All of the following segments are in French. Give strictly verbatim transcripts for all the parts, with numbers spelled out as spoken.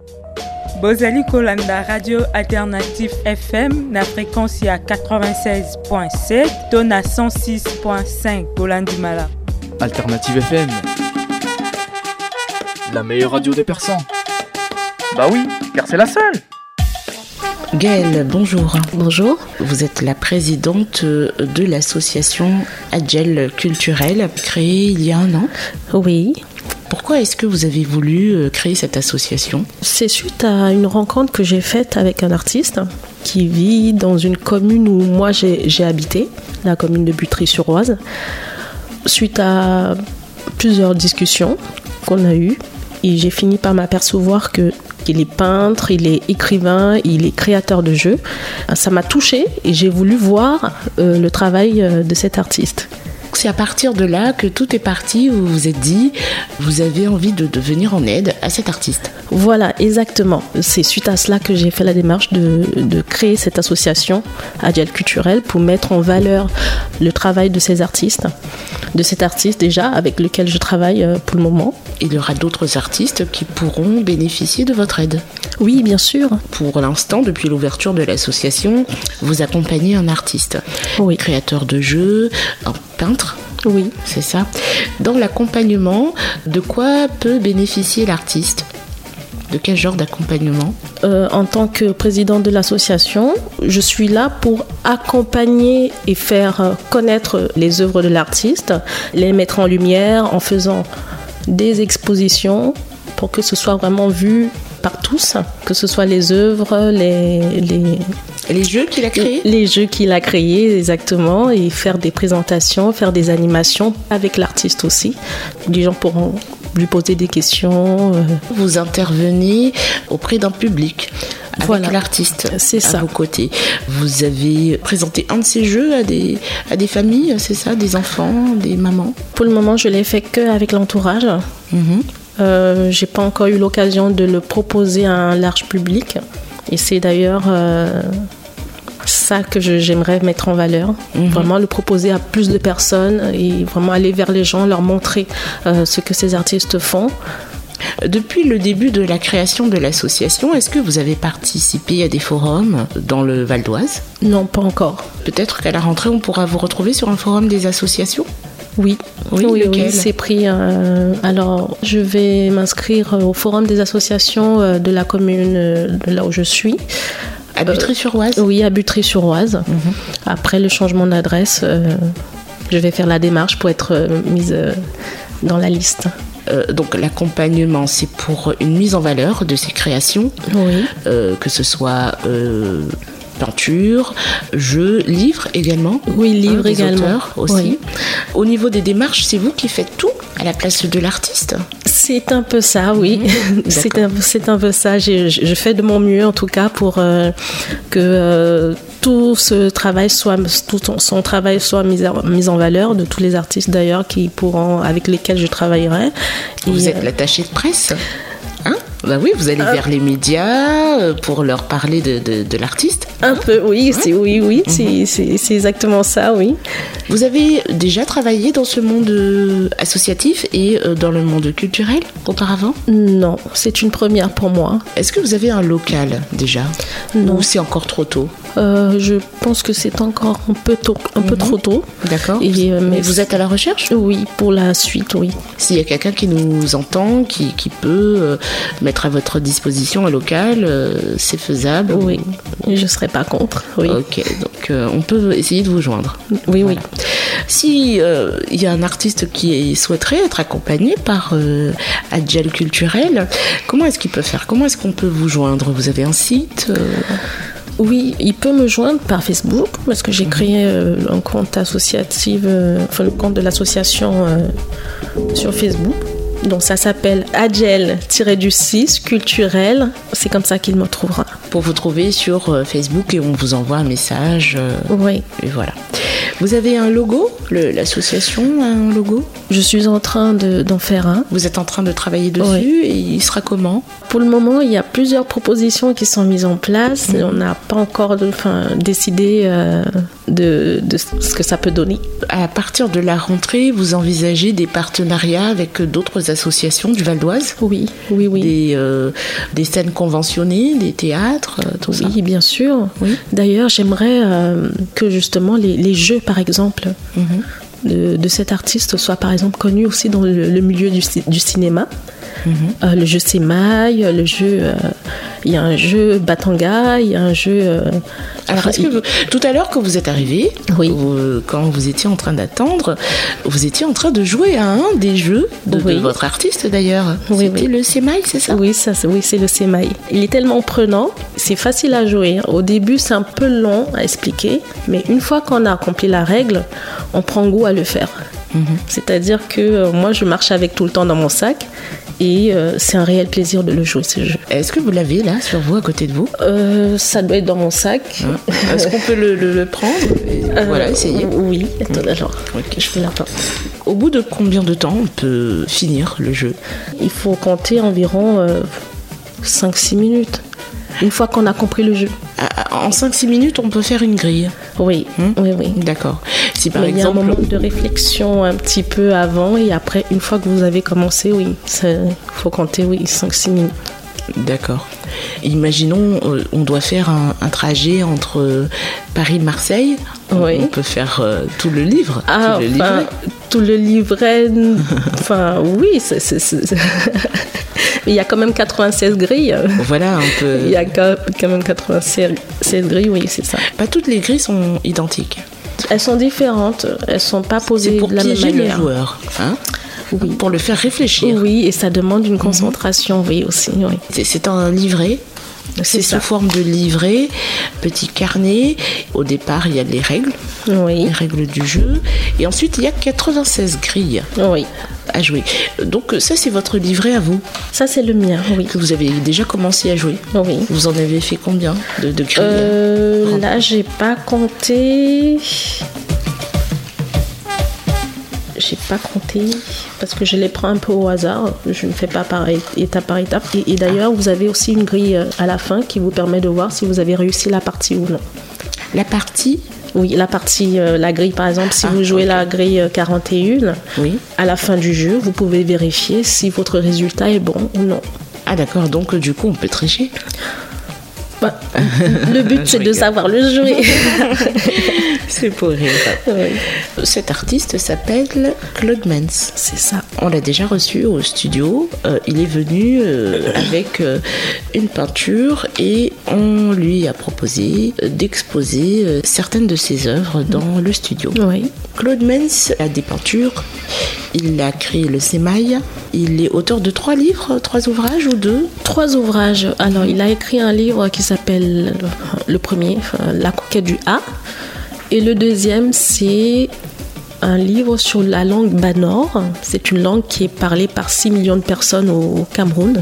Bozali Kolanda Radio Alternative F M na fréquence à quatre-vingt-seize virgule sept, tonne à cent six virgule cinq Bolandimala. Alternative F M, la meilleure radio des Persans. Bah oui, car c'est la seule. Gaëlle, bonjour. Bonjour. Vous êtes la présidente de l'association Adjel Culturel, créée il y a un an. Oui. Pourquoi est-ce que vous avez voulu créer cette association ? C'est suite à une rencontre que j'ai faite avec un artiste qui vit dans une commune où moi j'ai, j'ai habité, la commune de Butry-sur-Oise. Suite à plusieurs discussions qu'on a eues, et j'ai fini par m'apercevoir que il est peintre, il est écrivain, il est créateur de jeux. Ça m'a touchée et j'ai voulu voir euh, le travail euh, de cet artiste. C'est à partir de là que tout est parti, où vous vous êtes dit, vous avez envie de, de venir en aide à cet artiste. Voilà, exactement. C'est suite à cela que j'ai fait la démarche de, de créer cette association Adjel Culturel pour mettre en valeur le travail de ces artistes, de cet artiste déjà avec lequel je travaille pour le moment. Il y aura d'autres artistes qui pourront bénéficier de votre aide. Oui, bien sûr. Pour l'instant, depuis l'ouverture de l'association, vous accompagnez un artiste, oui. Créateur de jeux, un peintre. Oui. C'est ça. Dans l'accompagnement, de quoi peut bénéficier l'artiste ? De quel genre d'accompagnement ? euh, En tant que présidente de l'association, je suis là pour accompagner et faire connaître les œuvres de l'artiste, les mettre en lumière en faisant des expositions pour que ce soit vraiment vu par tous, que ce soit les œuvres, les, les, les jeux qu'il a créés. Les jeux qu'il a créés, exactement, et faire des présentations, faire des animations avec l'artiste aussi. Les gens pourront lui poser des questions. Vous intervenez auprès d'un public. Avec voilà. l'artiste c'est à ça. vos côtés. Vous avez présenté un de ces jeux à des, à des familles, c'est ça, des enfants, des mamans ? Pour le moment, je l'ai fait qu'avec l'entourage. Mmh. Euh, j'ai pas encore eu l'occasion de le proposer à un large public. Et c'est d'ailleurs euh, ça que je, j'aimerais mettre en valeur. Mmh. Vraiment le proposer à plus de personnes et vraiment aller vers les gens, leur montrer euh, ce que ces artistes font. Depuis le début de la création de l'association, est-ce que vous avez participé à des forums dans le Val d'Oise ? Non, pas encore. Peut-être qu'à la rentrée, on pourra vous retrouver sur un forum des associations ? Oui, oui, oui, lequel ? oui, c'est pris. Euh, alors, je vais m'inscrire au forum des associations euh, de la commune euh, de là où je suis. À Butry-sur-Oise ? euh, Oui, à Butry-sur-Oise. Mm-hmm. Après le changement d'adresse, euh, je vais faire la démarche pour être euh, mise euh, dans la liste. Euh, donc l'accompagnement, c'est pour une mise en valeur de ces créations, oui. euh, que ce soit euh, peinture, jeux, livres également. Oui, livres hein, également. Auteurs aussi. Oui. Au niveau des démarches, c'est vous qui faites tout à la place de l'artiste ? C'est un peu ça, oui. Mmh, c'est, un, c'est un peu ça. J'ai, je fais de mon mieux en tout cas pour euh, que euh, tout ce travail soit, tout son travail soit mis, à, mis en valeur, de tous les artistes d'ailleurs qui pourront, avec lesquels je travaillerai. Vous Et, êtes l'attachée de presse ? Hein ? Bah oui, vous allez euh, vers les médias pour leur parler de, de, de l'artiste. Un hein peu, oui, ouais. c'est, oui, oui, mmh. c'est, c'est, c'est exactement ça, oui. Vous avez déjà travaillé dans ce monde associatif et dans le monde culturel auparavant ? Non, c'est une première pour moi. Est-ce que vous avez un local déjà ? Non. Ou c'est encore trop tôt ? euh, Je pense que c'est encore un peu, tôt, un mmh. peu trop tôt. D'accord. Et, euh, mais vous êtes à la recherche ? Oui, pour la suite, oui. S'il y a quelqu'un qui nous entend, qui, qui peut euh, mettre à votre disposition un local, euh, c'est faisable ? Oui, ou... je ne serais pas contre, oui. Ok, donc euh, on peut essayer de vous joindre. Oui, voilà. oui. Si il euh, y a un artiste qui souhaiterait être accompagné par euh, Adjel Culturel, comment est-ce qu'il peut faire ? Comment est-ce qu'on peut vous joindre ? Vous avez un site euh... Oui, il peut me joindre par Facebook parce que j'ai créé euh, un compte associatif, euh, enfin le compte de l'association euh, sur Facebook. Donc ça s'appelle Adjel-du-six Culturel. C'est comme ça qu'il me trouvera. Pour vous trouver sur euh, Facebook et on vous envoie un message. Euh, oui. Et voilà. Vous avez un logo ? Le, l'association a un logo ? Je suis en train de, d'en faire un. Vous êtes en train de travailler dessus oui. Et il sera comment ? Pour le moment, il y a plusieurs propositions qui sont mises en place. Mmh. On n'a pas encore de, enfin, décidé euh, de de, de ce que ça peut donner. À partir de la rentrée, vous envisagez des partenariats avec d'autres associations du Val d'Oise ? Oui, oui, oui. Des, euh, des scènes conventionnées, des théâtres, tout oui, ça ? Oui, bien sûr. Oui. D'ailleurs, j'aimerais euh, que justement les, les jeux, par exemple, Mm-hmm. de, de cet artiste soient par exemple connus aussi dans le, le milieu du, du cinéma. Mm-hmm. Euh, le jeu Semaille, le jeu, il euh, y a un jeu Batanga, il y a un jeu. Euh, Alors, est-ce que vous, tout à l'heure, quand vous êtes arrivé, oui. vous, quand vous étiez en train d'attendre, vous étiez en train de jouer à un des jeux de, oui. de votre artiste d'ailleurs. Oui, C'était oui. le Semaille, c'est ça ? Oui, ça, oui, c'est le Semaille. Il est tellement prenant, c'est facile à jouer. Au début, c'est un peu long à expliquer, mais une fois qu'on a accompli la règle, on prend goût à le faire. Mm-hmm. C'est-à-dire que euh, moi, je marche avec tout le temps dans mon sac. Et euh, c'est un réel plaisir de le jouer, ce jeu. Est-ce que vous l'avez là, sur vous, à côté de vous ? euh, Ça doit être dans mon sac. Ah. Est-ce qu'on peut le, le, le prendre et euh, Voilà, essayer. Oui, attends, mmh. alors, okay. je vais la porter. Au bout de combien de temps on peut finir le jeu ? Il faut compter environ euh, cinq six minutes. Une fois qu'on a compris le jeu. En cinq six minutes, on peut faire une grille. Oui, hum oui, oui. D'accord. Si par Mais exemple... il y a un moment de réflexion un petit peu avant et après, une fois que vous avez commencé, oui, il faut compter, oui, cinq six minutes. D'accord. Imaginons, euh, on doit faire un, un trajet entre euh, Paris et Marseille. Oui. On peut faire euh, tout le livre. Ah, tout le enfin, livret. Tout le livret. Enfin, oui, c'est... c'est, c'est... Il y a quand même quatre-vingt-seize grilles. Voilà, on peut... Il y a quand même quatre-vingt-seize grilles, oui, c'est ça. Pas toutes les grilles sont identiques. Elles sont différentes. Elles ne sont pas posées de la même manière. C'est pour piéger le joueur, hein ? Oui. Pour le faire réfléchir. Oui, et ça demande une concentration, mmh. oui, aussi. Oui. C'est, c'est un livret. C'est, c'est sous forme de livret, petit carnet. Au départ, il y a les règles, oui. les règles du jeu. Et ensuite, il y a quatre-vingt-seize grilles oui. à jouer. Donc ça, c'est votre livret à vous ? Ça, c'est le mien, oui. Que vous avez déjà commencé à jouer ? Oui. Vous en avez fait combien de, de grilles ? euh, Là, j'ai pas compté... J'ai pas compté parce que je les prends un peu au hasard. Je ne fais pas par étape par étape. Et, et d'ailleurs, vous avez aussi une grille à la fin qui vous permet de voir si vous avez réussi la partie ou non. La partie ? Oui, la partie, euh, la grille par exemple, si ah, vous jouez okay. la grille quarante et un, oui. à la fin du jeu, vous pouvez vérifier si votre résultat est bon ou non. Ah d'accord, donc du coup on peut tricher. Bah, le but c'est de savoir le jouer. C'est pour rire. Oui. Cet artiste s'appelle Claude Menz. C'est ça. On l'a déjà reçu au studio. Euh, il est venu euh, avec euh, une peinture et on lui a proposé d'exposer euh, certaines de ses œuvres dans le studio. Oui. Claude Menz a des peintures. Il a créé le Semaille. Il est auteur de trois livres, trois ouvrages ou deux ? Trois ouvrages. Alors, il a écrit un livre qui s'appelle, le premier, La conquête du A. Et le deuxième, c'est un livre sur la langue banor. C'est une langue qui est parlée par six millions de personnes au Cameroun.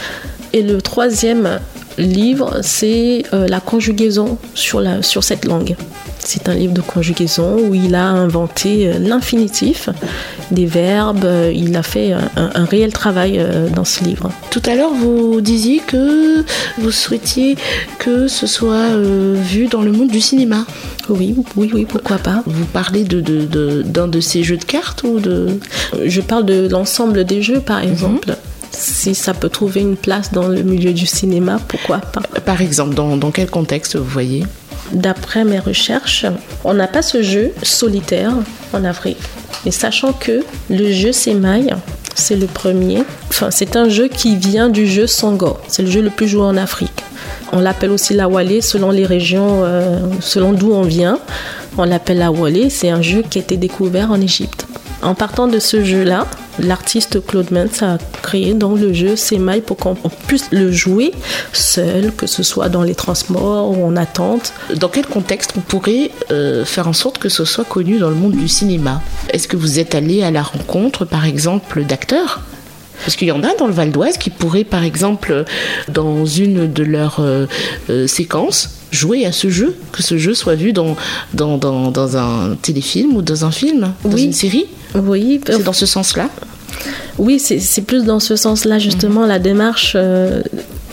Et le troisième livre, c'est euh, la conjugaison sur, la, sur cette langue. C'est un livre de conjugaison où il a inventé l'infinitif des verbes. Il a fait un, un réel travail dans ce livre. Tout à l'heure, vous disiez que vous souhaitiez que ce soit euh, vu dans le monde du cinéma. Oui, oui, oui, pourquoi pas. Vous parlez de, de, de, d'un de ces jeux de cartes ou de... Je parle de l'ensemble des jeux, par exemple. Mm-hmm. Si ça peut trouver une place dans le milieu du cinéma, pourquoi pas. Par exemple, dans, dans quel contexte vous voyez ? D'après mes recherches, on n'a pas ce jeu solitaire en Afrique. Mais sachant que le jeu Semaille, c'est le premier. Enfin, c'est un jeu qui vient du jeu Sango. C'est le jeu le plus joué en Afrique. On l'appelle aussi la Wallé selon les régions, euh, selon d'où on vient. On l'appelle la Wallé. C'est un jeu qui a été découvert en Égypte. En partant de ce jeu-là, l'artiste Claude Menz a créé donc le jeu Semaille pour qu'on puisse le jouer seul, que ce soit dans les transports ou en attente. Dans quel contexte on pourrait euh, faire en sorte que ce soit connu dans le monde du cinéma ? Est-ce que vous êtes allé à la rencontre, par exemple, d'acteurs ? Parce qu'il y en a dans le Val d'Oise qui pourraient, par exemple, dans une de leurs euh, euh, séquences, jouer à ce jeu, que ce jeu soit vu dans, dans, dans, dans un téléfilm ou dans un film, dans oui. une série. Oui. C'est dans ce sens-là ? Oui, c'est, c'est plus dans ce sens-là, justement, mmh. la démarche... Euh,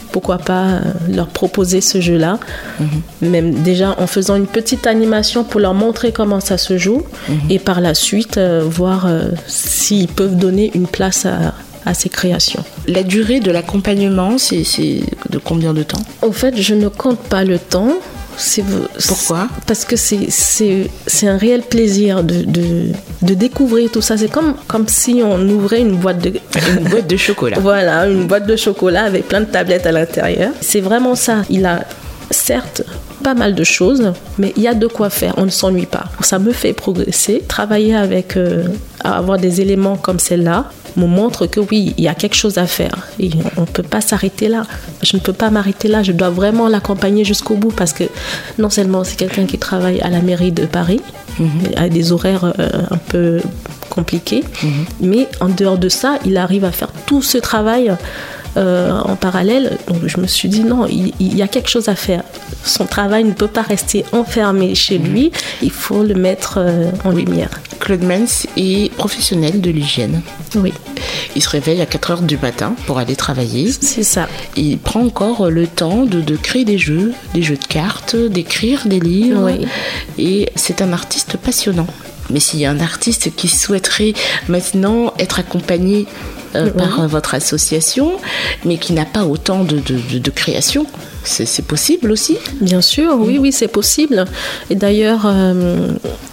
pourquoi pas euh, leur proposer ce jeu-là. Mm-hmm. Même déjà en faisant une petite animation pour leur montrer comment ça se joue mm-hmm. et par la suite euh, voir euh, s'ils peuvent donner une place à, à ces créations. La durée de l'accompagnement, c'est, c'est de combien de temps ? En fait, je ne compte pas le temps. C'est, Pourquoi ? Parce que c'est, c'est, c'est un réel plaisir de, de, de découvrir tout ça. C'est comme, comme si on ouvrait une boîte de... une boîte de chocolat. Voilà, une boîte de chocolat avec plein de tablettes à l'intérieur. C'est vraiment ça. Il a certes pas mal de choses, mais il y a de quoi faire. On ne s'ennuie pas. Ça me fait progresser. Travailler avec... Euh, avoir des éléments comme celle-là me montre que oui, il y a quelque chose à faire. Et on ne peut pas s'arrêter là. Je ne peux pas m'arrêter là. Je dois vraiment l'accompagner jusqu'au bout parce que non seulement c'est quelqu'un qui travaille à la mairie de Paris, mmh. à des horaires euh, un peu compliqués, mmh. mais en dehors de ça, il arrive à faire tout ce travail euh, en parallèle. Donc je me suis dit non, il, il y a quelque chose à faire. Son travail ne peut pas rester enfermé chez lui. Il faut le mettre euh, en lumière. Claude Mens est professionnel de l'hygiène. Oui. Il se réveille à quatre heures du matin pour aller travailler. C'est ça. Il prend encore le temps de, de créer des jeux, des jeux de cartes, d'écrire des livres. Oui. Et c'est un artiste passionnant. Mais s'il y a un artiste qui souhaiterait maintenant être accompagné euh, oui. par euh, votre association, mais qui n'a pas autant de, de, de, de création, c'est, c'est possible aussi ? Bien sûr, oui, oui, c'est possible. Et d'ailleurs, euh,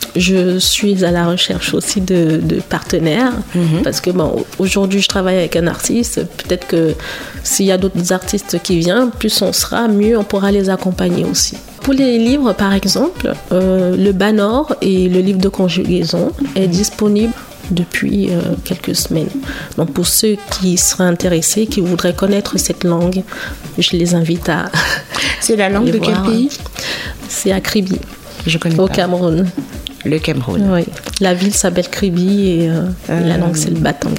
je suis à la recherche aussi de, de partenaires, mm-hmm. parce que bon, aujourd'hui, je travaille avec un artiste. Peut-être que s'il y a d'autres artistes qui viennent, plus on sera, mieux on pourra les accompagner aussi. Pour les livres, par exemple, euh, le Banor et le livre de conjugaison est disponible depuis euh, quelques semaines. Donc pour ceux qui seraient intéressés, qui voudraient connaître cette langue, je les invite à... C'est la langue de voir. Quel pays ? C'est à Kribi. Je connais au pas. Cameroun. Le Cameroun. Oui. La ville s'appelle Kribi et, euh, euh... et la langue c'est le Batanga.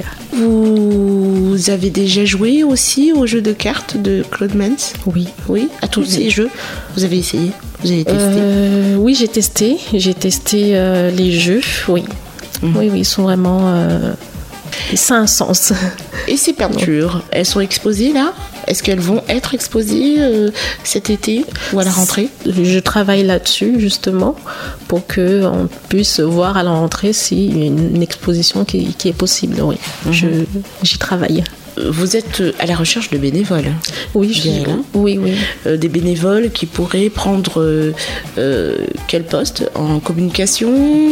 Vous avez déjà joué aussi aux jeux de cartes de Claude Mens ? Oui. Oui, à tous oui. ces jeux ? Vous avez essayé ? Vous avez testé ? euh, Oui, j'ai testé. J'ai testé euh, les jeux, oui. Mmh. Oui, oui, ils sont vraiment... Euh, ça a un sens. Et ces peintures, elles sont exposées là ? Est-ce qu'elles vont être exposées euh, cet été ou à la rentrée ? Je travaille là-dessus justement pour qu'on puisse voir à la rentrée s'il y a une exposition qui, qui est possible. Oui, mmh. je, j'y travaille. Vous êtes à la recherche de bénévoles. Oui, je suis, oui, oui. Euh, des bénévoles qui pourraient prendre euh, euh, quel poste ? En communication ?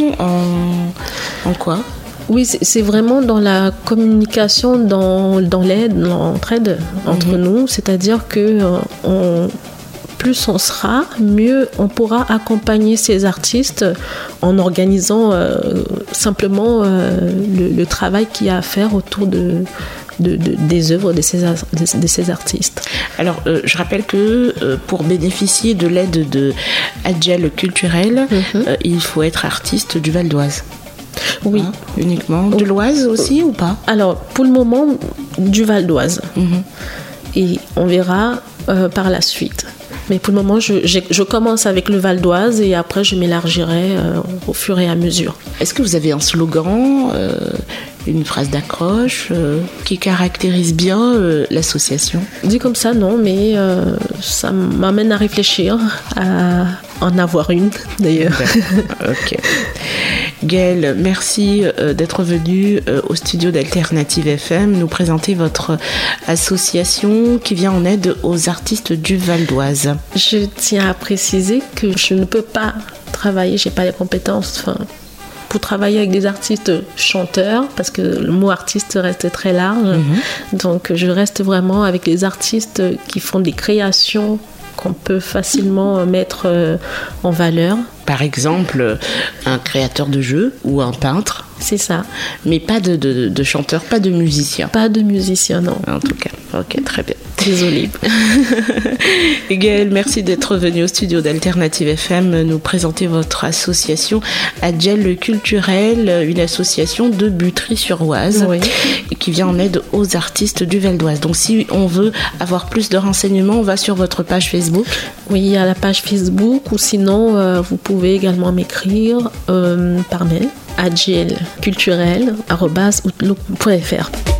En, en quoi ? Oui, c'est, c'est vraiment dans la communication, dans, dans l'aide, dans l'entraide entre mmh. nous. C'est-à-dire que euh, on, plus on sera, mieux on pourra accompagner ces artistes en organisant euh, simplement euh, le, le travail qu'il y a à faire autour de... De, de, des œuvres de ces, de, de ces artistes. Alors, euh, je rappelle que euh, pour bénéficier de l'aide de Agile Culturel, mm-hmm. euh, il faut être artiste du Val d'Oise. Oui. Hein, uniquement. De l'Oise aussi ou pas ? Alors, pour le moment, du Val d'Oise. Mm-hmm. Et on verra euh, par la suite. Mais pour le moment, je, je, je commence avec le Val d'Oise et après, je m'élargirai euh, au fur et à mesure. Est-ce que vous avez un slogan, euh, une phrase d'accroche euh, qui caractérise bien euh, l'association ? Dit comme ça, non, mais euh, ça m'amène à réfléchir, à en avoir une d'ailleurs. Ok. Gaëlle, merci euh, d'être venue euh, au studio d'Alternative F M nous présenter votre association qui vient en aide aux artistes du Val d'Oise. Je tiens à préciser que je ne peux pas travailler, je n'ai pas les compétences enfin, pour travailler avec des artistes chanteurs parce que le mot artiste reste très large. Mm-hmm. Donc je reste vraiment avec les artistes qui font des créations qu'on peut facilement mettre en valeur. Par exemple, un créateur de jeux ou un peintre. C'est ça. Mais pas de, de, de chanteur, pas de musicien. Pas de musicien, non. En tout cas, ok, très bien. Désolée. Gaëlle, merci d'être venue au studio d'Alternative F M nous présenter votre association Agile Culturel, une association de Butry-sur-Oise oui. qui vient en aide aux artistes du Val d'Oise. Donc si on veut avoir plus de renseignements, on va sur votre page Facebook. Oui, il y a la page Facebook ou sinon euh, vous pouvez également m'écrire euh, par mail agile culturel arobase outlook point f r.